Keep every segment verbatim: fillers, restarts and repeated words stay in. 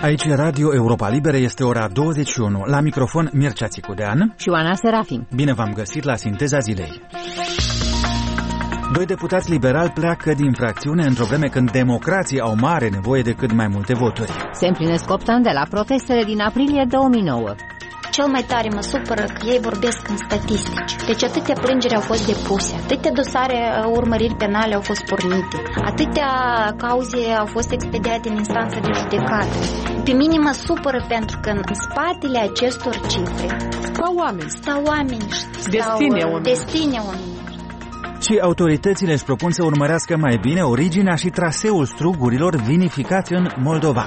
Aici Radio Europa Liberă, este ora douăzeci și unu. La microfon Mircea Țicudean și Oana Serafim. Bine v-am găsit la Sinteza Zilei. Doi deputați liberali pleacă din fracțiune într-o vreme când democrații au mare nevoie de cât mai multe voturi. Se împlinesc opt ani de la protestele din aprilie două mii nouă. Cel mai tare mă supără că ei vorbesc în statistici. Deci atâtea plângeri au fost depuse, atâtea dosare urmăriri penale au fost pornite, atâtea cauze au fost expediate în instanță de judecată. Pe mine mă supără pentru că în spatele acestor cifre stau oameni, stau oameni, stau destine oameni. Destine oameni. Și autoritățile își propun să urmărească mai bine originea și traseul strugurilor vinificați în Moldova.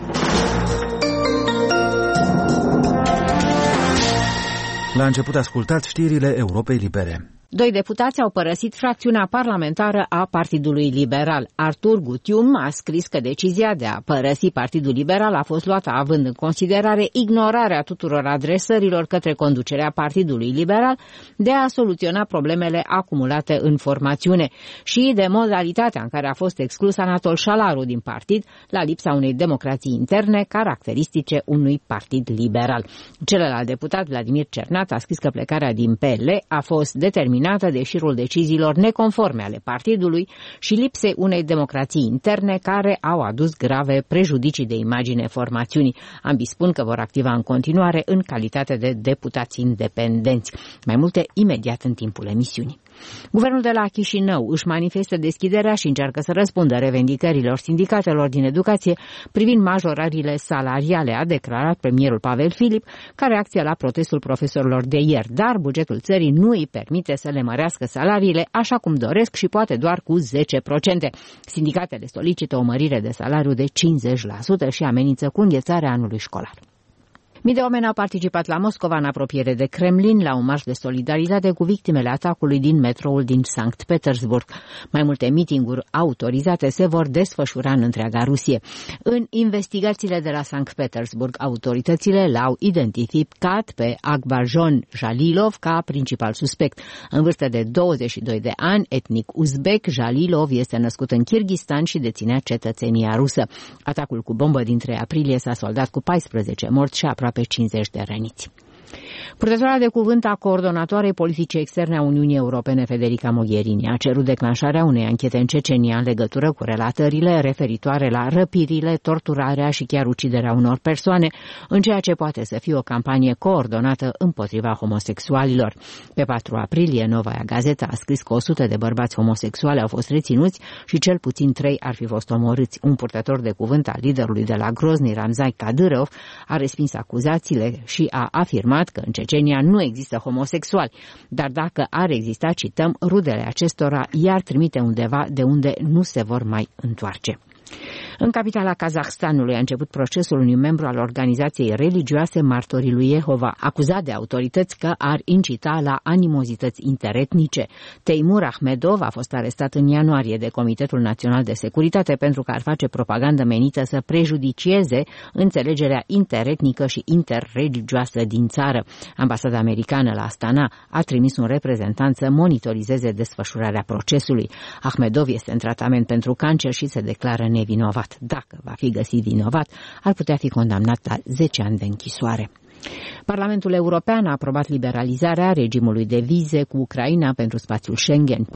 La început ascultați știrile Europei Libere. Doi deputați au părăsit fracțiunea parlamentară a Partidului Liberal. Artur Gutium a scris că decizia de a părăsi Partidul Liberal a fost luată având în considerare ignorarea tuturor adresărilor către conducerea Partidului Liberal de a soluționa problemele acumulate în formațiune și de modalitatea în care a fost exclus Anatol Șalaru din partid la lipsa unei democrații interne caracteristice unui partid liberal. Celălalt deputat, Vladimir Cernat, a scris că plecarea din P L a fost determinată de șirul deciziilor neconforme ale partidului și lipsei unei democrații interne care au adus grave prejudicii de imagine formațiunii. Ambii spun că vor activa în continuare în calitate de deputați independenți. Mai multe imediat în timpul emisiunii. Guvernul de la Chișinău își manifestă deschiderea și încearcă să răspundă revendicărilor sindicatelor din educație privind majorările salariale, a declarat premierul Pavel Filip ca reacție la protestul profesorilor de ieri, dar bugetul țării nu îi permite să le mărească salariile așa cum doresc și poate doar cu zece la sută. Sindicatele solicită o mărire de salariu de cincizeci la sută și amenință cu înghețarea anului școlar. Mii de oameni au participat la Moscova în apropiere de Kremlin la un marș de solidaritate cu victimele atacului din metroul din Sankt Petersburg. Mai multe mitinguri autorizate se vor desfășura în întreaga Rusie. În investigațiile de la Sankt Petersburg, autoritățile l-au identificat pe Akbarjon Jalilov ca principal suspect. În vârstă de douăzeci și doi de ani, etnic uzbek, Jalilov este născut în Kirghistan și deținea cetățenia rusă. Atacul cu bombă din trei aprilie s-a soldat cu paisprezece morți și aproape pe cincizeci de răniți. Purtătoarea de cuvânt a coordonatoarei politicii externe a Uniunii Europene, Federica Mogherini, a cerut declanșarea unei anchete în Cecenia în legătură cu relatările referitoare la răpirile, torturarea și chiar uciderea unor persoane, în ceea ce poate să fie o campanie coordonată împotriva homosexualilor. Pe patru aprilie, Novaia Gazeta a scris că o sută de bărbați homosexuali au fost reținuți și cel puțin trei ar fi fost omorâți. Un purtător de cuvânt al liderului de la Grozny, Ramzan Kadyrov, a respins acuzațiile și a afirmat că în Cecenia nu există homosexuali, dar dacă ar exista, cităm, rudele acestora i-ar trimite undeva de unde nu se vor mai întoarce. În capitala Kazahstanului a început procesul unui membru al organizației religioase Martorii lui Jehova, acuzat de autorități că ar incita la animozități interetnice. Teimur Ahmedov a fost arestat în ianuarie de Comitetul Național de Securitate pentru că ar face propagandă menită să prejudicieze înțelegerea interetnică și interreligioasă din țară. Ambasada americană la Astana a trimis un reprezentant să monitorizeze desfășurarea procesului. Ahmedov este în tratament pentru cancer și se declară nevinovat. Dacă va fi găsit vinovat, ar putea fi condamnat la zece ani de închisoare. Parlamentul European a aprobat liberalizarea regimului de vize cu Ucraina pentru spațiul Schengen.